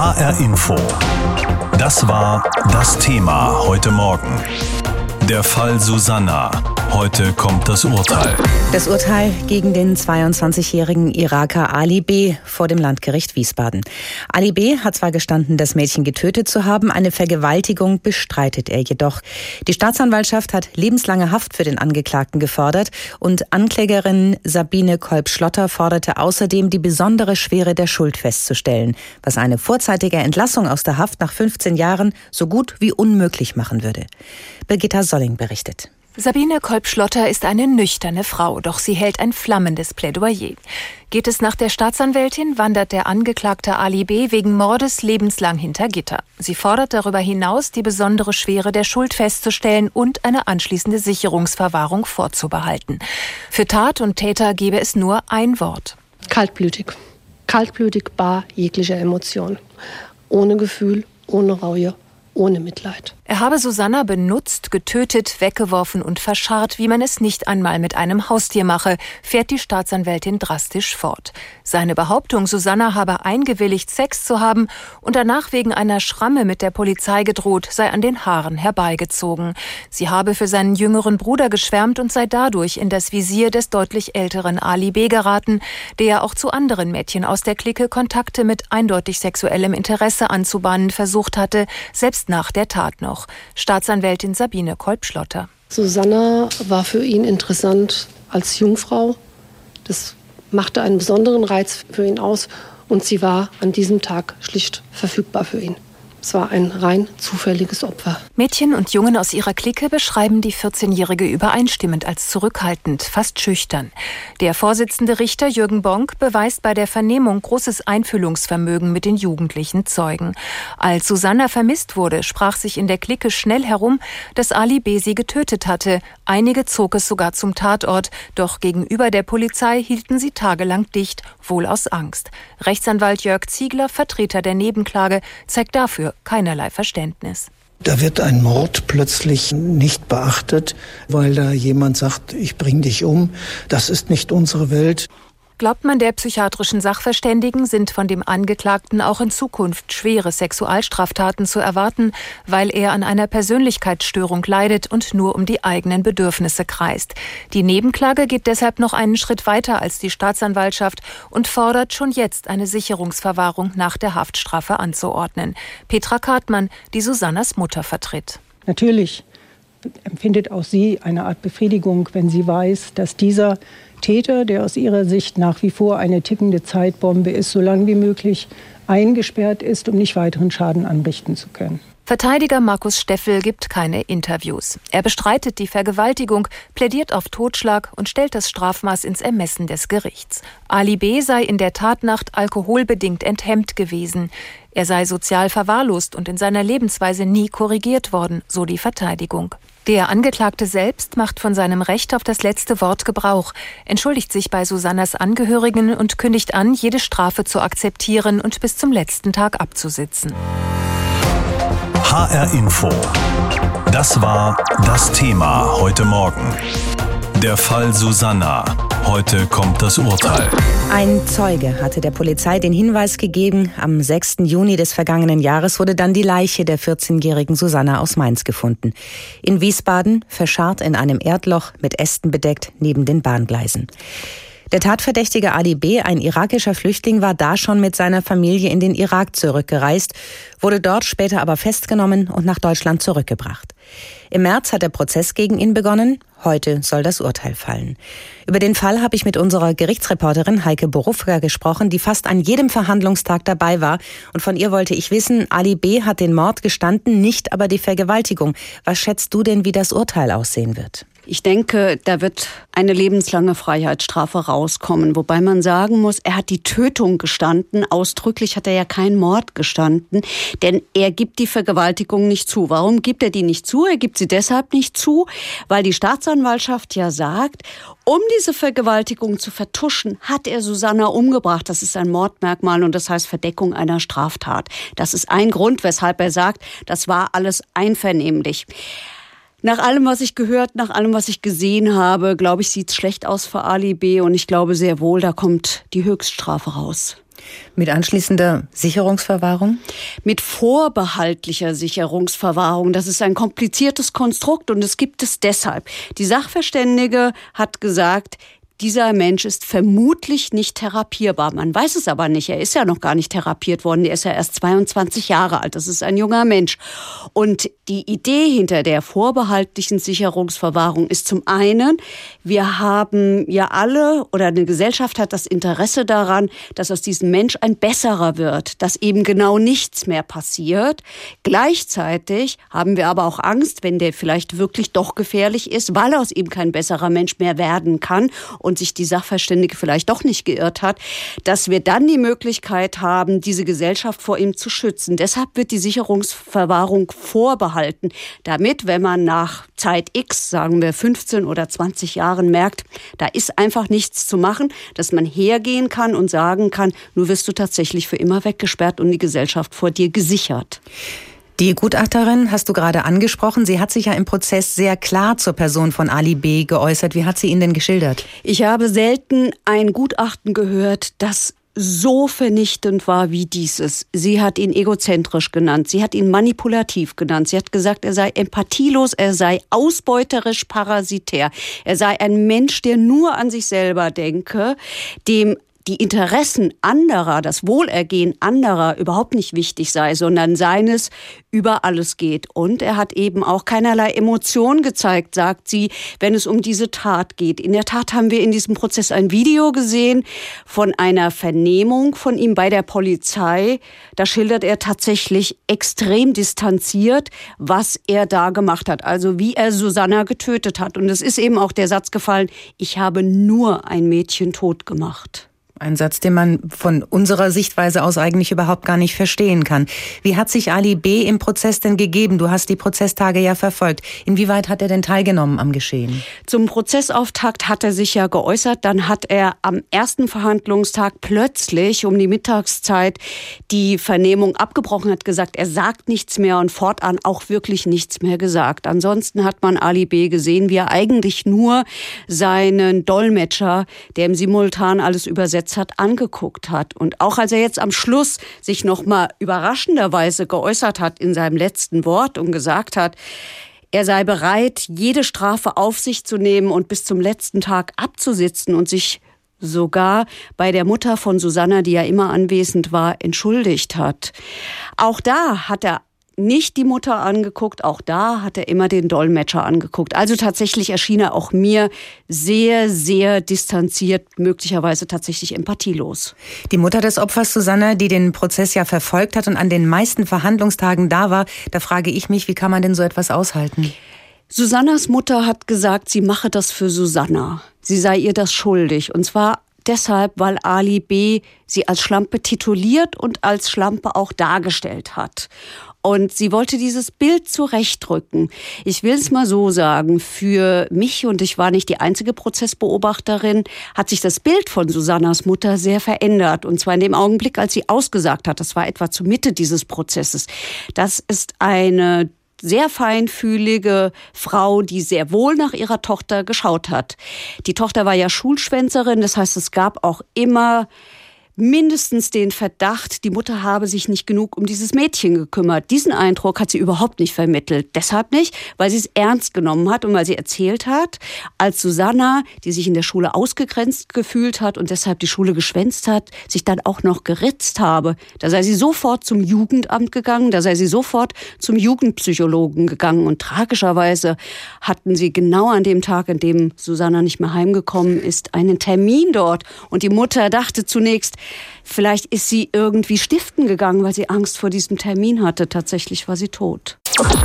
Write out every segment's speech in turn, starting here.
HR Info. Das war das Thema heute Morgen. Der Fall Susanna. Heute kommt das Urteil. Das Urteil gegen den 22-jährigen Iraker Ali B. vor dem Landgericht Wiesbaden. Ali B. hat zwar gestanden, das Mädchen getötet zu haben, eine Vergewaltigung bestreitet er jedoch. Die Staatsanwaltschaft hat lebenslange Haft für den Angeklagten gefordert und Anklägerin Sabine Kolb-Schlotter forderte außerdem, die besondere Schwere der Schuld festzustellen, was eine vorzeitige Entlassung aus der Haft nach 15 Jahren so gut wie unmöglich machen würde. Birgitta Solling berichtet. Sabine Kolb-Schlotter ist eine nüchterne Frau, doch sie hält ein flammendes Plädoyer. Geht es nach der Staatsanwältin, wandert der Angeklagte Ali B. wegen Mordes lebenslang hinter Gitter. Sie fordert darüber hinaus, die besondere Schwere der Schuld festzustellen und eine anschließende Sicherungsverwahrung vorzubehalten. Für Tat und Täter gebe es nur ein Wort. Kaltblütig. Kaltblütig bar jeglicher Emotion. Ohne Gefühl, ohne Reue, ohne Mitleid. Er habe Susanna benutzt, getötet, weggeworfen und verscharrt, wie man es nicht einmal mit einem Haustier mache, fährt die Staatsanwältin drastisch fort. Seine Behauptung, Susanna habe eingewilligt, Sex zu haben und danach wegen einer Schramme mit der Polizei gedroht, sei an den Haaren herbeigezogen. Sie habe für seinen jüngeren Bruder geschwärmt und sei dadurch in das Visier des deutlich älteren Ali B. geraten, der auch zu anderen Mädchen aus der Clique Kontakte mit eindeutig sexuellem Interesse anzubahnen versucht hatte, selbst nach der Tat noch. Staatsanwältin Sabine Kolb-Schlotter. Susanna war für ihn interessant als Jungfrau. Das machte einen besonderen Reiz für ihn aus und sie war an diesem Tag schlicht verfügbar für ihn. Es war ein rein zufälliges Opfer. Mädchen und Jungen aus ihrer Clique beschreiben die 14-Jährige übereinstimmend als zurückhaltend, fast schüchtern. Der Vorsitzende Richter Jürgen Bonk beweist bei der Vernehmung großes Einfühlungsvermögen mit den jugendlichen Zeugen. Als Susanna vermisst wurde, sprach sich in der Clique schnell herum, dass Ali B. sie getötet hatte. Einige zog es sogar zum Tatort, doch gegenüber der Polizei hielten sie tagelang dicht, wohl aus Angst. Rechtsanwalt Jörg Ziegler, Vertreter der Nebenklage, zeigt dafür keinerlei Verständnis. Da wird ein Mord plötzlich nicht beachtet, weil da jemand sagt, ich bring dich um. Das ist nicht unsere Welt. Glaubt man der psychiatrischen Sachverständigen, sind von dem Angeklagten auch in Zukunft schwere Sexualstraftaten zu erwarten, weil er an einer Persönlichkeitsstörung leidet und nur um die eigenen Bedürfnisse kreist. Die Nebenklage geht deshalb noch einen Schritt weiter als die Staatsanwaltschaft und fordert schon jetzt eine Sicherungsverwahrung nach der Haftstrafe anzuordnen. Petra Kartmann, die Susannas Mutter vertritt. Natürlich empfindet auch sie eine Art Befriedigung, wenn sie weiß, dass dieser Täter, der aus ihrer Sicht nach wie vor eine tickende Zeitbombe ist, so lange wie möglich eingesperrt ist, um nicht weiteren Schaden anrichten zu können. Verteidiger Markus Steffel gibt keine Interviews. Er bestreitet die Vergewaltigung, plädiert auf Totschlag und stellt das Strafmaß ins Ermessen des Gerichts. Ali B. sei in der Tatnacht alkoholbedingt enthemmt gewesen. Er sei sozial verwahrlost und in seiner Lebensweise nie korrigiert worden, so die Verteidigung. Der Angeklagte selbst macht von seinem Recht auf das letzte Wort Gebrauch, entschuldigt sich bei Susannas Angehörigen und kündigt an, jede Strafe zu akzeptieren und bis zum letzten Tag abzusitzen. HR Info. Das war das Thema heute Morgen. Der Fall Susanna. Heute kommt das Urteil. Ein Zeuge hatte der Polizei den Hinweis gegeben, am 6. Juni des vergangenen Jahres wurde dann die Leiche der 14-jährigen Susanna aus Mainz gefunden. In Wiesbaden, verscharrt in einem Erdloch, mit Ästen bedeckt, neben den Bahngleisen. Der Tatverdächtige Ali B., ein irakischer Flüchtling, war da schon mit seiner Familie in den Irak zurückgereist, wurde dort später aber festgenommen und nach Deutschland zurückgebracht. Im März hat der Prozess gegen ihn begonnen. Heute soll das Urteil fallen. Über den Fall habe ich mit unserer Gerichtsreporterin Heike Borufka gesprochen, die fast an jedem Verhandlungstag dabei war. Und von ihr wollte ich wissen, Ali B. hat den Mord gestanden, nicht aber die Vergewaltigung. Was schätzt du denn, wie das Urteil aussehen wird? Ich denke, da wird eine lebenslange Freiheitsstrafe rauskommen. Wobei man sagen muss, er hat die Tötung gestanden. Ausdrücklich hat er ja keinen Mord gestanden. Denn er gibt die Vergewaltigung nicht zu. Warum gibt er die nicht zu? Er gibt sie deshalb nicht zu, weil die Staatsanwaltschaft ja sagt, um diese Vergewaltigung zu vertuschen, hat er Susanna umgebracht. Das ist ein Mordmerkmal und das heißt Verdeckung einer Straftat. Das ist ein Grund, weshalb er sagt, das war alles einvernehmlich. Nach allem, was ich gehört, nach allem, was ich gesehen habe, glaube ich, sieht es schlecht aus für Ali B. Und ich glaube sehr wohl, da kommt die Höchststrafe raus. Mit anschließender Sicherungsverwahrung? Mit vorbehaltlicher Sicherungsverwahrung. Das ist ein kompliziertes Konstrukt und es gibt es deshalb. Die Sachverständige hat gesagt, dieser Mensch ist vermutlich nicht therapierbar. Man weiß es aber nicht. Er ist ja noch gar nicht therapiert worden. Er ist ja erst 22 Jahre alt. Das ist ein junger Mensch. Und die Idee hinter der vorbehaltlichen Sicherungsverwahrung ist zum einen, wir haben ja alle oder eine Gesellschaft hat das Interesse daran, dass aus diesem Mensch ein besserer wird, dass eben genau nichts mehr passiert. Gleichzeitig haben wir aber auch Angst, wenn der vielleicht wirklich doch gefährlich ist, weil er aus ihm kein besserer Mensch mehr werden kann und sich die Sachverständige vielleicht doch nicht geirrt hat, dass wir dann die Möglichkeit haben, diese Gesellschaft vor ihm zu schützen. Deshalb wird die Sicherungsverwahrung vorbehalten, damit, wenn man nach Zeit X, sagen wir 15 oder 20 Jahren, merkt, da ist einfach nichts zu machen, dass man hergehen kann und sagen kann, nun wirst du tatsächlich für immer weggesperrt und die Gesellschaft vor dir gesichert. Die Gutachterin hast du gerade angesprochen. Sie hat sich ja im Prozess sehr klar zur Person von Ali B. geäußert. Wie hat sie ihn denn geschildert? Ich habe selten ein Gutachten gehört, das so vernichtend war wie dieses. Sie hat ihn egozentrisch genannt, sie hat ihn manipulativ genannt, sie hat gesagt, er sei empathielos, er sei ausbeuterisch parasitär, er sei ein Mensch, der nur an sich selber denke, dem die Interessen anderer, das Wohlergehen anderer überhaupt nicht wichtig sei, sondern seines über alles geht. Und er hat eben auch keinerlei Emotion gezeigt, sagt sie, wenn es um diese Tat geht. In der Tat haben wir in diesem Prozess ein Video gesehen von einer Vernehmung von ihm bei der Polizei. Da schildert er tatsächlich extrem distanziert, was er da gemacht hat, also wie er Susanna getötet hat. Und es ist eben auch der Satz gefallen, ich habe nur ein Mädchen tot gemacht. Ein Satz, den man von unserer Sichtweise aus eigentlich überhaupt gar nicht verstehen kann. Wie hat sich Ali B. im Prozess denn gegeben? Du hast die Prozesstage ja verfolgt. Inwieweit hat er denn teilgenommen am Geschehen? Zum Prozessauftakt hat er sich ja geäußert. Dann hat er am ersten Verhandlungstag plötzlich um die Mittagszeit die Vernehmung abgebrochen, hat gesagt, er sagt nichts mehr und fortan auch wirklich nichts mehr gesagt. Ansonsten hat man Ali B. gesehen, wie er eigentlich nur seinen Dolmetscher, der im Simultan alles übersetzt hat, angeguckt hat. Und auch als er jetzt am Schluss sich nochmal überraschenderweise geäußert hat in seinem letzten Wort und gesagt hat, er sei bereit, jede Strafe auf sich zu nehmen und bis zum letzten Tag abzusitzen und sich sogar bei der Mutter von Susanna, die ja immer anwesend war, entschuldigt hat. Auch da hat er nicht die Mutter angeguckt, auch da hat er immer den Dolmetscher angeguckt. Also tatsächlich erschien er auch mir sehr, sehr distanziert, möglicherweise tatsächlich empathielos. Die Mutter des Opfers, Susanna, die den Prozess ja verfolgt hat und an den meisten Verhandlungstagen da war, da frage ich mich, wie kann man denn so etwas aushalten? Susannas Mutter hat gesagt, sie mache das für Susanna. Sie sei ihr das schuldig. Und zwar deshalb, weil Ali B. sie als Schlampe tituliert und als Schlampe auch dargestellt hat. Und sie wollte dieses Bild zurechtrücken. Ich will es mal so sagen, für mich, und ich war nicht die einzige Prozessbeobachterin, hat sich das Bild von Susannas Mutter sehr verändert. Und zwar in dem Augenblick, als sie ausgesagt hat, das war etwa zur Mitte dieses Prozesses. Das ist eine sehr feinfühlige Frau, die sehr wohl nach ihrer Tochter geschaut hat. Die Tochter war ja Schulschwänzerin, das heißt, es gab auch immer mindestens den Verdacht, die Mutter habe sich nicht genug um dieses Mädchen gekümmert. Diesen Eindruck hat sie überhaupt nicht vermittelt. Deshalb nicht, weil sie es ernst genommen hat und weil sie erzählt hat, als Susanna, die sich in der Schule ausgegrenzt gefühlt hat und deshalb die Schule geschwänzt hat, sich dann auch noch geritzt habe. Da sei sie sofort zum Jugendamt gegangen, da sei sie sofort zum Jugendpsychologen gegangen. Und tragischerweise hatten sie genau an dem Tag, an dem Susanna nicht mehr heimgekommen ist, einen Termin dort. Und die Mutter dachte zunächst, vielleicht ist sie irgendwie stiften gegangen, weil sie Angst vor diesem Termin hatte. Tatsächlich war sie tot.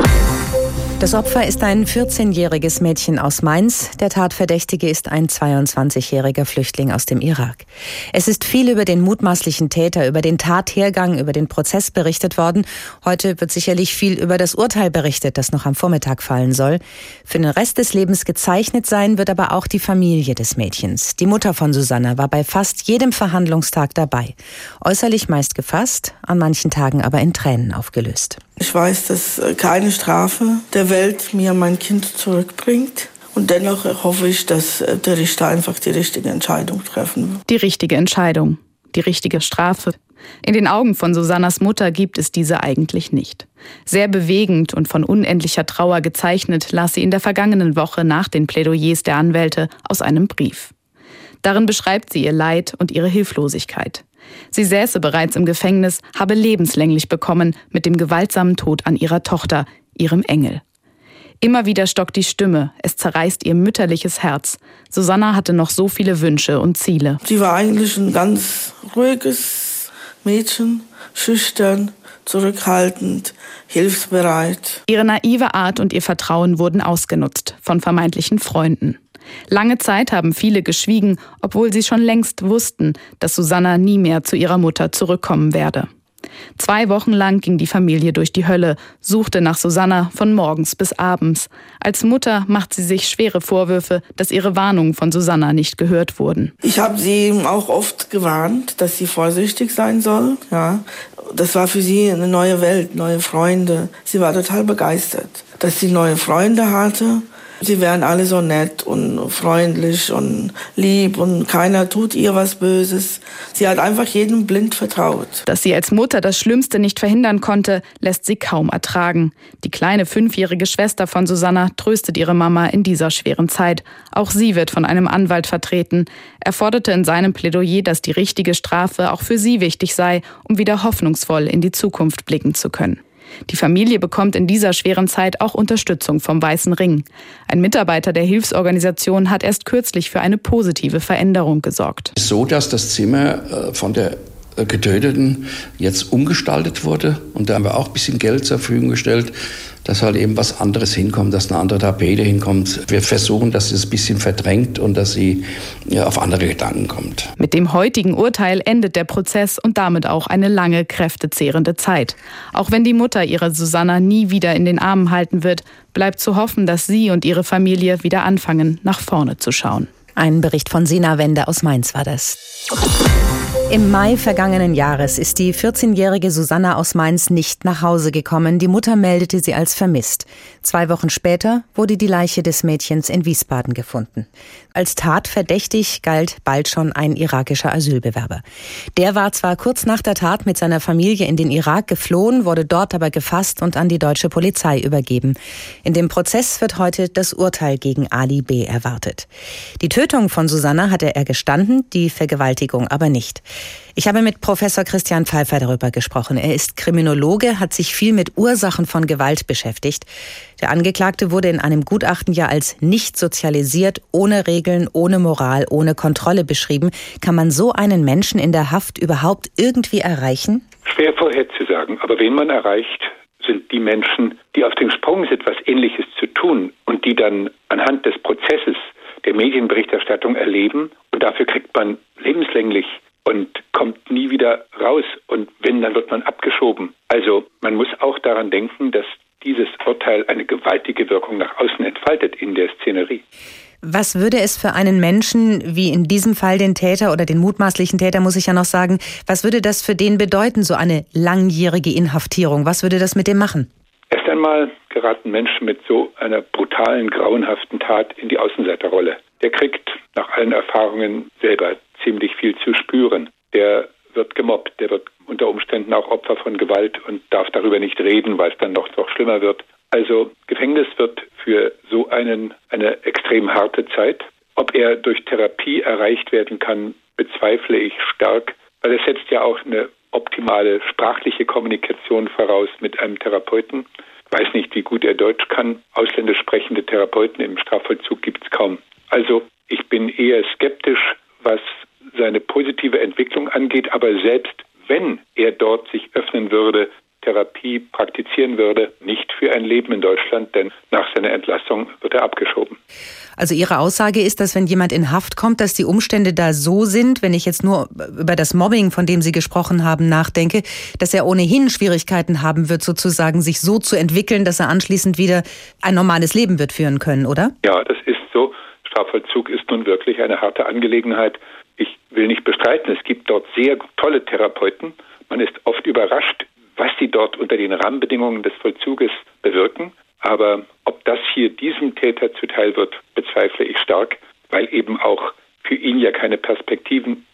Das Opfer ist ein 14-jähriges Mädchen aus Mainz. Der Tatverdächtige ist ein 22-jähriger Flüchtling aus dem Irak. Es ist viel über den mutmaßlichen Täter, über den Tathergang, über den Prozess berichtet worden. Heute wird sicherlich viel über das Urteil berichtet, das noch am Vormittag fallen soll. Für den Rest des Lebens gezeichnet sein wird aber auch die Familie des Mädchens. Die Mutter von Susanna war bei fast jedem Verhandlungstag dabei. Äußerlich meist gefasst, an manchen Tagen aber in Tränen aufgelöst. Ich weiß, dass keine Strafe der Welt mir mein Kind zurückbringt. Und dennoch hoffe ich, dass der Richter einfach die richtige Entscheidung treffen wird. Die richtige Entscheidung. die richtige Strafe. In den Augen von Susannas Mutter gibt es diese eigentlich nicht. Sehr bewegend und von unendlicher Trauer gezeichnet las sie in der vergangenen Woche nach den Plädoyers der Anwälte aus einem Brief. Darin beschreibt sie ihr Leid und ihre Hilflosigkeit. Sie säße bereits im Gefängnis, habe lebenslänglich bekommen mit dem gewaltsamen Tod an ihrer Tochter, ihrem Engel. Immer wieder stockt die Stimme, es zerreißt ihr mütterliches Herz. Susanna hatte noch so viele Wünsche und Ziele. Sie war eigentlich ein ganz ruhiges Mädchen, schüchtern, zurückhaltend, hilfsbereit. Ihre naive Art und ihr Vertrauen wurden ausgenutzt von vermeintlichen Freunden. Lange Zeit haben viele geschwiegen, obwohl sie schon längst wussten, dass Susanna nie mehr zu ihrer Mutter zurückkommen werde. 2 Wochen lang ging die Familie durch die Hölle, suchte nach Susanna von morgens bis abends. Als Mutter macht sie sich schwere Vorwürfe, dass ihre Warnungen von Susanna nicht gehört wurden. Ich habe sie auch oft gewarnt, dass sie vorsichtig sein soll. Ja, das war für sie eine neue Welt, neue Freunde. Sie war total begeistert, dass sie neue Freunde hatte. Sie wären alle so nett und freundlich und lieb und keiner tut ihr was Böses. Sie hat einfach jedem blind vertraut. Dass sie als Mutter das Schlimmste nicht verhindern konnte, lässt sie kaum ertragen. Die kleine 5-jährige Schwester von Susanna tröstet ihre Mama in dieser schweren Zeit. Auch sie wird von einem Anwalt vertreten. Er forderte in seinem Plädoyer, dass die richtige Strafe auch für sie wichtig sei, um wieder hoffnungsvoll in die Zukunft blicken zu können. Die Familie bekommt in dieser schweren Zeit auch Unterstützung vom Weißen Ring. Ein Mitarbeiter der Hilfsorganisation hat erst kürzlich für eine positive Veränderung gesorgt. So, dass das Zimmer von der Getöteten jetzt umgestaltet wurde. Und da haben wir auch ein bisschen Geld zur Verfügung gestellt, dass halt eben was anderes hinkommt, dass eine andere Tapete hinkommt. Wir versuchen, dass sie es ein bisschen verdrängt und dass sie auf andere Gedanken kommt. Mit dem heutigen Urteil endet der Prozess und damit auch eine lange, kräftezehrende Zeit. Auch wenn die Mutter ihre Susanna nie wieder in den Armen halten wird, bleibt zu hoffen, dass sie und ihre Familie wieder anfangen, nach vorne zu schauen. Ein Bericht von Sina Wende aus Mainz war das. Im Mai vergangenen Jahres ist die 14-jährige Susanna aus Mainz nicht nach Hause gekommen. Die Mutter meldete sie als vermisst. 2 Wochen später wurde die Leiche des Mädchens in Wiesbaden gefunden. Als tatverdächtig galt bald schon ein irakischer Asylbewerber. Der war zwar kurz nach der Tat mit seiner Familie in den Irak geflohen, wurde dort aber gefasst und an die deutsche Polizei übergeben. In dem Prozess wird heute das Urteil gegen Ali B. erwartet. Die Tötung von Susanna hatte er gestanden, die Vergewaltigung aber nicht. Ich habe mit Professor Christian Pfeiffer darüber gesprochen. Er ist Kriminologe, hat sich viel mit Ursachen von Gewalt beschäftigt. Der Angeklagte wurde in einem Gutachten ja als nicht sozialisiert, ohne Regeln, ohne Moral, ohne Kontrolle beschrieben. Kann man so einen Menschen in der Haft überhaupt irgendwie erreichen? Schwer vorherzusagen, aber wen man erreicht, sind die Menschen, die auf dem Sprung sind, was Ähnliches zu tun und die dann anhand des Prozesses der Medienberichterstattung erleben. Und dafür kriegt man lebenslänglich und kommt nie wieder raus. Und wenn, dann wird man abgeschoben. Also man muss auch daran denken, dass dieses Urteil eine gewaltige Wirkung nach außen entfaltet in der Szenerie. Was würde es für einen Menschen, wie in diesem Fall den Täter oder den mutmaßlichen Täter, muss ich ja noch sagen, was würde das für den bedeuten, so eine langjährige Inhaftierung? Was würde das mit dem machen? Erst einmal geraten Menschen mit so einer brutalen, grauenhaften Tat in die Außenseiterrolle. Der kriegt nach allen Erfahrungen selber ziemlich viel zu spüren. Der wird gemobbt, der wird unter Umständen auch Opfer von Gewalt und darf darüber nicht reden, weil es dann noch schlimmer wird. Also Gefängnis wird für so einen eine extrem harte Zeit. Ob er durch Therapie erreicht werden kann, bezweifle ich stark, weil es setzt ja auch eine optimale sprachliche Kommunikation voraus mit einem Therapeuten. Ich weiß nicht, wie gut er Deutsch kann. Ausländisch sprechende Therapeuten im Strafvollzug gibt es kaum. Also ich bin eher skeptisch, was seine positive Entwicklung angeht. Aber selbst wenn er dort sich öffnen würde, Therapie praktizieren würde, nicht für ein Leben in Deutschland, denn nach seiner Entlassung wird er abgeschoben. Also Ihre Aussage ist, dass wenn jemand in Haft kommt, dass die Umstände da so sind, wenn ich jetzt nur über das Mobbing, von dem Sie gesprochen haben, nachdenke, dass er ohnehin Schwierigkeiten haben wird, sozusagen sich so zu entwickeln, dass er anschließend wieder ein normales Leben wird führen können, oder? Ja, das ist so. Strafvollzug ist nun wirklich eine harte Angelegenheit. Ich will nicht bestreiten, es gibt dort sehr tolle Therapeuten. Man ist oft überrascht, was sie dort unter den Rahmenbedingungen des Vollzuges bewirken. Aber ob das hier diesem Täter zuteil wird, bezweifle ich stark, weil eben auch für ihn ja keine Perspektiven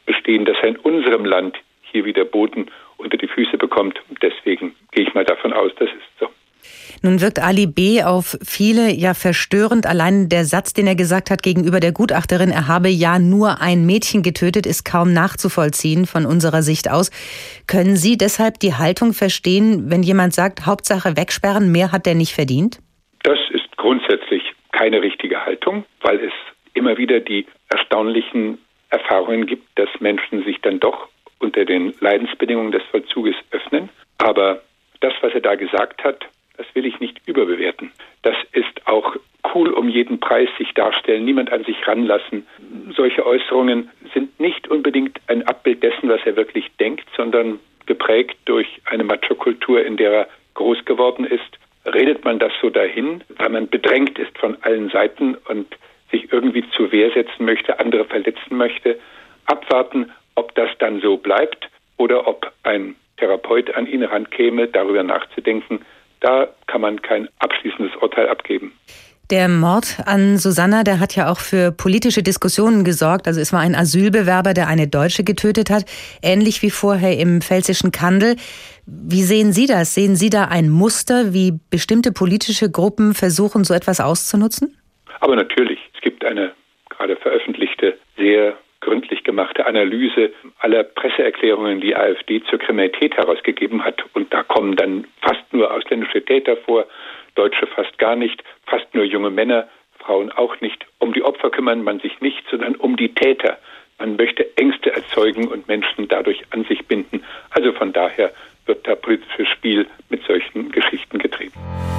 bestehen, dass er in unserem Land hier wieder Boden unter die Füße bekommt. Und deswegen gehe ich mal davon aus, das ist so. Nun wirkt Ali B. auf viele ja verstörend. Allein der Satz, den er gesagt hat gegenüber der Gutachterin, er habe ja nur ein Mädchen getötet, ist kaum nachzuvollziehen von unserer Sicht aus. Können Sie deshalb die Haltung verstehen, wenn jemand sagt, Hauptsache wegsperren, mehr hat der nicht verdient? Das ist grundsätzlich keine richtige Haltung, weil es immer wieder die erstaunlichen Erfahrungen gibt, dass Menschen sich dann doch unter den Leidensbedingungen des Vollzuges öffnen. Aber das, was er da gesagt hat, das will ich nicht überbewerten. Das ist auch cool um jeden Preis sich darstellen, niemand an sich ranlassen. Solche Äußerungen sind nicht unbedingt ein Abbild dessen, was er wirklich denkt, sondern geprägt durch eine Macho-Kultur, in der er groß geworden ist. Redet man das so dahin, weil man bedrängt ist von allen Seiten und sich irgendwie zur Wehr setzen möchte, andere verletzen möchte, abwarten, ob das dann so bleibt oder ob ein Therapeut an ihn rankäme, darüber nachzudenken. Da kann man kein abschließendes Urteil abgeben. Der Mord an Susanna, der hat ja auch für politische Diskussionen gesorgt. Also es war ein Asylbewerber, der eine Deutsche getötet hat, ähnlich wie vorher im pfälzischen Kandel. Wie sehen Sie das? Sehen Sie da ein Muster, wie bestimmte politische Gruppen versuchen, so etwas auszunutzen? Aber natürlich, es gibt eine gerade veröffentlichte, sehr gründlich gemachte Analyse aller Presseerklärungen, die AfD zur Kriminalität herausgegeben hat. Und da kommen dann fast nur ausländische Täter vor, Deutsche fast gar nicht, fast nur junge Männer, Frauen auch nicht. Um die Opfer kümmert man sich nicht, sondern um die Täter. Man möchte Ängste erzeugen und Menschen dadurch an sich binden. Also von daher wird da politisches Spiel mit solchen Geschichten getrieben.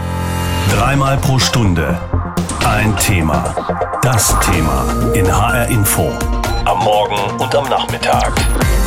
3-mal pro Stunde ein Thema. Das Thema in HR Info. Am Morgen und am Nachmittag.